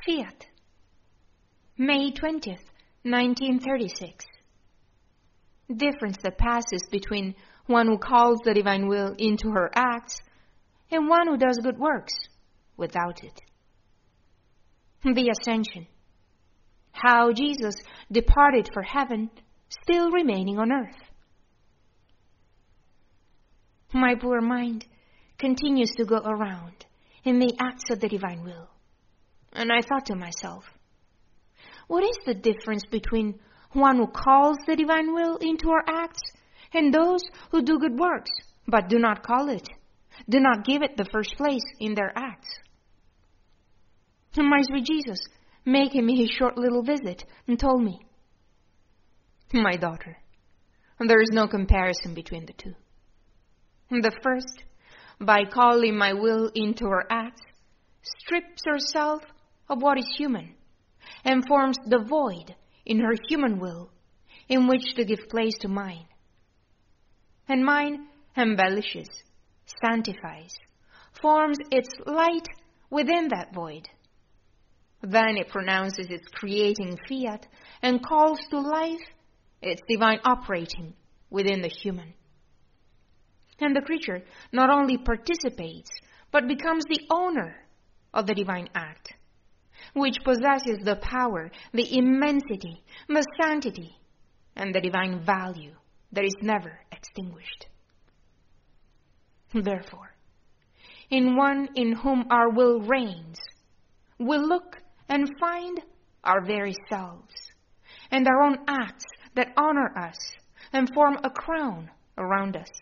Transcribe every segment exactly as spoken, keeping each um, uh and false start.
Fiat, May twentieth, nineteen thirty-six. Difference that passes between one who calls the divine will into her acts and one who does good works without it. The Ascension. How Jesus departed for heaven, still remaining on earth. My poor mind continues to go around in the acts of the divine will. And I thought to myself, what is the difference between one who calls the divine will into our acts and those who do good works but do not call it, do not give it the first place in their acts? And my sweet Jesus, making me his short little visit, and told me, my daughter, there is no comparison between the two. The first, by calling my will into her acts, strips herself of what is human and forms the void in her human will in which to give place to mine. And mine embellishes, sanctifies, forms its light within that void. Then it pronounces its creating fiat and calls to life its divine operating within the human. And the creature not only participates, but becomes the owner of the divine act, which possesses the power, the immensity, the sanctity, and the divine value that is never extinguished. Therefore, in one in whom our will reigns, we look and find our very selves, and our own acts that honor us and form a crown around us.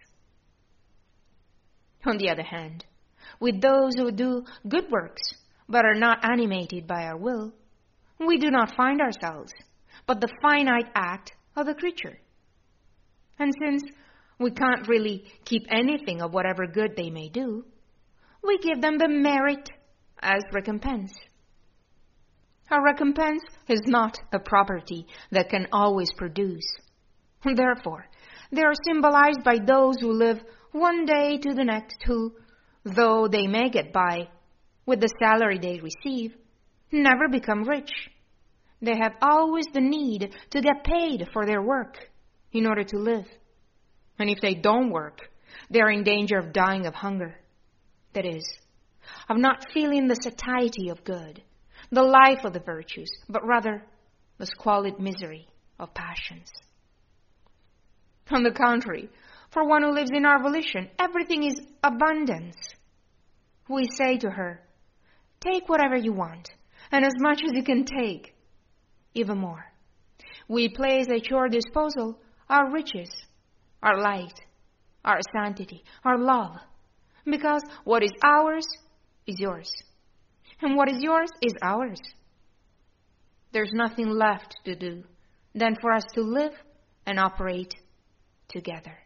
On the other hand, with those who do good works but are not animated by our will, we do not find ourselves, but the finite act of the creature. And since we can't really keep anything of whatever good they may do, we give them the merit as recompense. Our recompense is not a property that can always produce. Therefore, they are symbolized by those who live one day to the next who, though they may get by with the salary they receive, never become rich. They have always the need to get paid for their work in order to live. And if they don't work, they are in danger of dying of hunger. That is, of not feeling the satiety of good, the life of the virtues, but rather the squalid misery of passions. On the contrary, for one who lives in our volition, everything is abundance. We say to her, take whatever you want, and as much as you can take, even more. We place at your disposal our riches, our light, our sanctity, our love, because what is ours is yours, and what is yours is ours. There's nothing left to do than for us to live and operate together.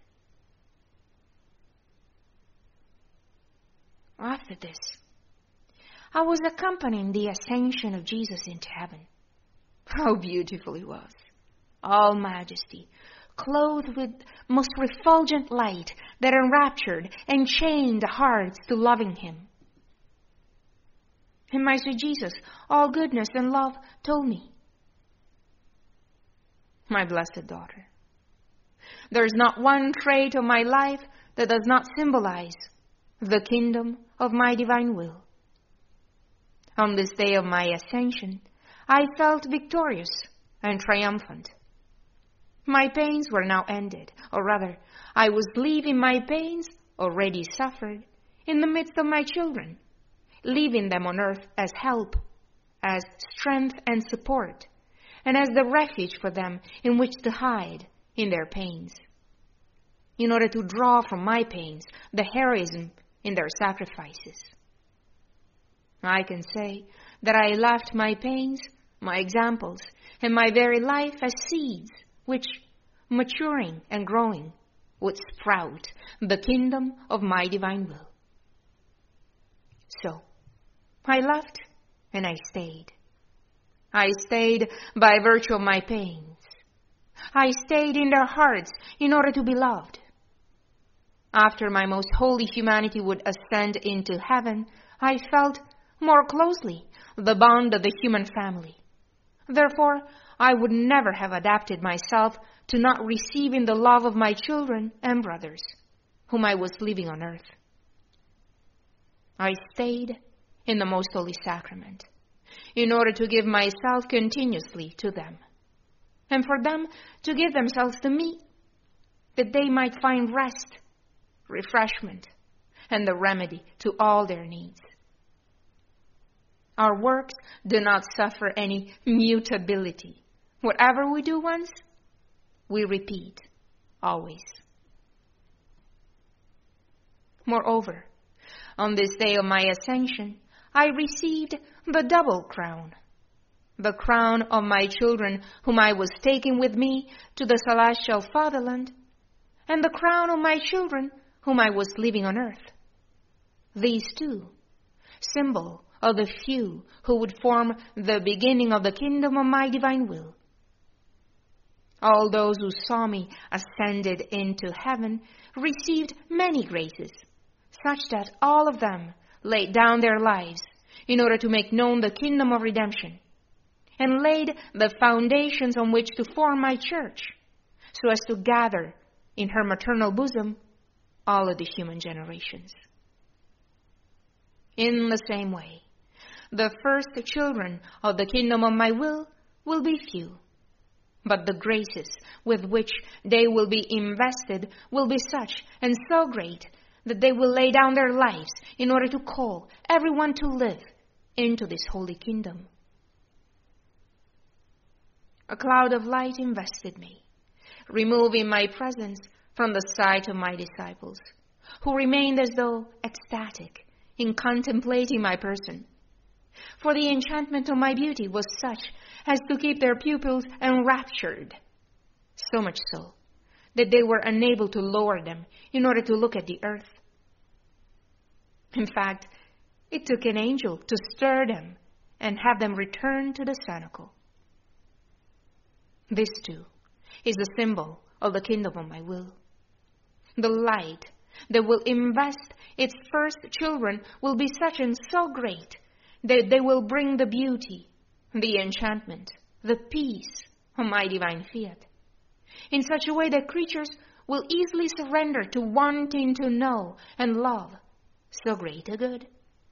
After this, I was accompanying the ascension of Jesus into heaven. How beautiful it was! All majesty, clothed with most refulgent light that enraptured and chained the hearts to loving him. And my sweet Jesus, all goodness and love, told me, my blessed daughter, there is not one trait of my life that does not symbolize the kingdom of my divine will. On this day of my ascension, I felt victorious and triumphant. My pains were now ended, or rather, I was leaving my pains, already suffered, in the midst of my children, leaving them on earth as help, as strength and support, and as the refuge for them in which to hide in their pains, in order to draw from my pains the heroism in their sacrifices. I can say that I left my pains, my examples, and my very life as seeds which, maturing and growing, would sprout the kingdom of my divine will. So, I left and I stayed. I stayed by virtue of my pains. I stayed in their hearts in order to be loved. After my most holy humanity would ascend into heaven, I felt more closely the bond of the human family. Therefore, I would never have adapted myself to not receiving the love of my children and brothers, whom I was leaving on earth. I stayed in the Most Holy Sacrament in order to give myself continuously to them, and for them to give themselves to me, that they might find rest, refreshment, and the remedy to all their needs. Our works do not suffer any mutability. Whatever we do once, we repeat always. Moreover, on this day of my ascension, I received the double crown, the crown of my children whom I was taking with me to the celestial fatherland, and the crown of my children whom I was leaving on earth. These two, symbol of the few who would form the beginning of the kingdom of my divine will. All those who saw me ascended into heaven received many graces, such that all of them laid down their lives in order to make known the kingdom of redemption, and laid the foundations on which to form my church, so as to gather in her maternal bosom all of the human generations. In the same way, the first children of the kingdom of my will will be few, but the graces with which they will be invested will be such and so great that they will lay down their lives in order to call everyone to live into this holy kingdom. A cloud of light invested me, removing my presence from the sight of my disciples, who remained as though ecstatic in contemplating my person. For the enchantment of my beauty was such as to keep their pupils enraptured, so much so that they were unable to lower them in order to look at the earth. In fact, it took an angel to stir them and have them return to the cenacle. This, too, is the symbol of the kingdom of my will. The light that will invest its first children will be such and so great that they will bring the beauty, the enchantment, the peace of my divine fiat, in such a way that creatures will easily surrender to wanting to know and love so great a good.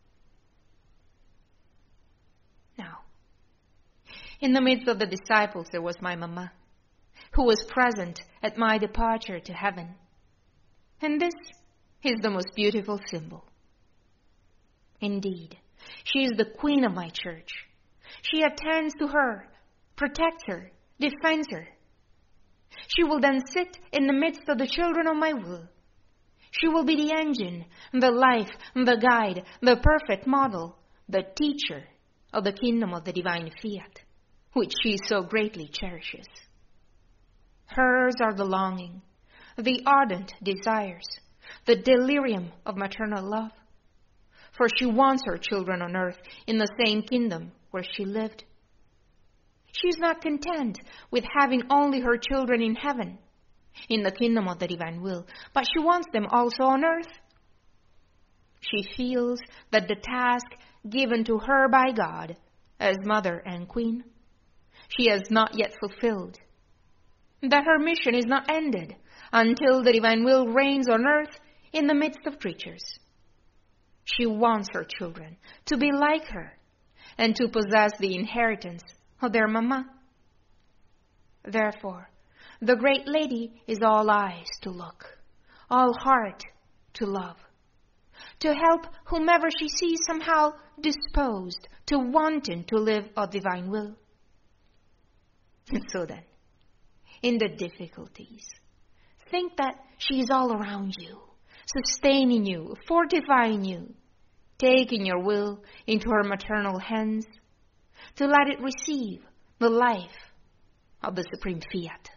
Now, in the midst of the disciples there was my mama, who was present at my departure to heaven. And this is the most beautiful symbol. Indeed, she is the queen of my church. She attends to her, protects her, defends her. She will then sit in the midst of the children of my will. She will be the engine, the life, the guide, the perfect model, the teacher of the kingdom of the divine fiat, which she so greatly cherishes. Hers are the longing, the ardent desires, the delirium of maternal love. For she wants her children on earth in the same kingdom where she lived. She is not content with having only her children in heaven, in the kingdom of the divine will, but she wants them also on earth. She feels that the task given to her by God as mother and queen, she has not yet fulfilled, that her mission is not ended until the divine will reigns on earth in the midst of creatures. She wants her children to be like her and to possess the inheritance of their mama. Therefore, the great lady is all eyes to look, all heart to love, to help whomever she sees somehow disposed to wanting to live a divine will. And so then, in the difficulties, think that she is all around you, sustaining you, fortifying you, taking your will into her maternal hands to let it receive the life of the supreme fiat.